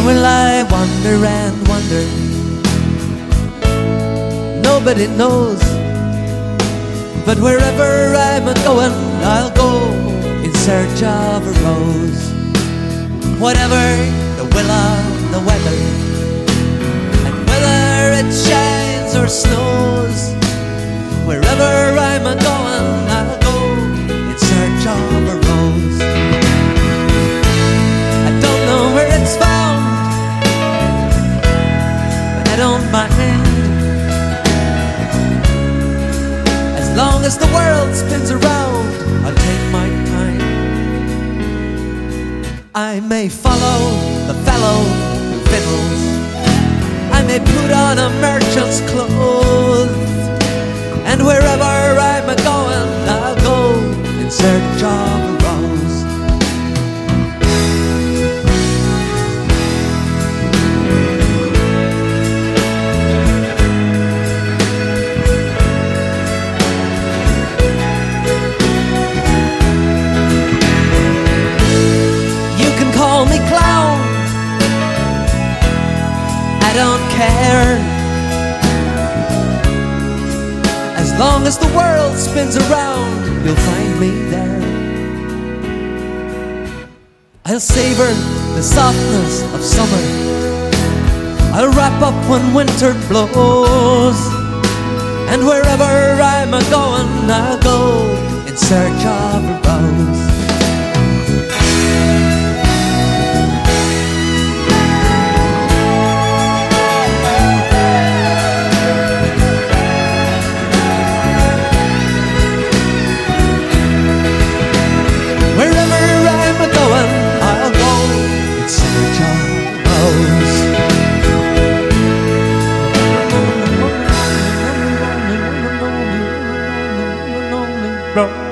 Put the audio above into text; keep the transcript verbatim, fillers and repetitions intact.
will I wander and wander? Nobody knows. But wherever I'm a-going, I'll go in search of a rose. Whatever the will of the weather, and whether it shines or snows, wherever I'm a-going, I'll go in search of a rose. I don't know where it's found, but I don't mind. As long as the world spins around, I'll take my time. I may follow the fellow who fiddles, I may put on a merchant's clothes, and wherever I'm a-going, I'll go in search of a rose. You can call me clown, I don't care. As long as the world spins around, you'll find me there. I'll savor the softness of summer, I'll wrap up when winter blows, and wherever I'm a-going, I'll go in search of a rose. Bro.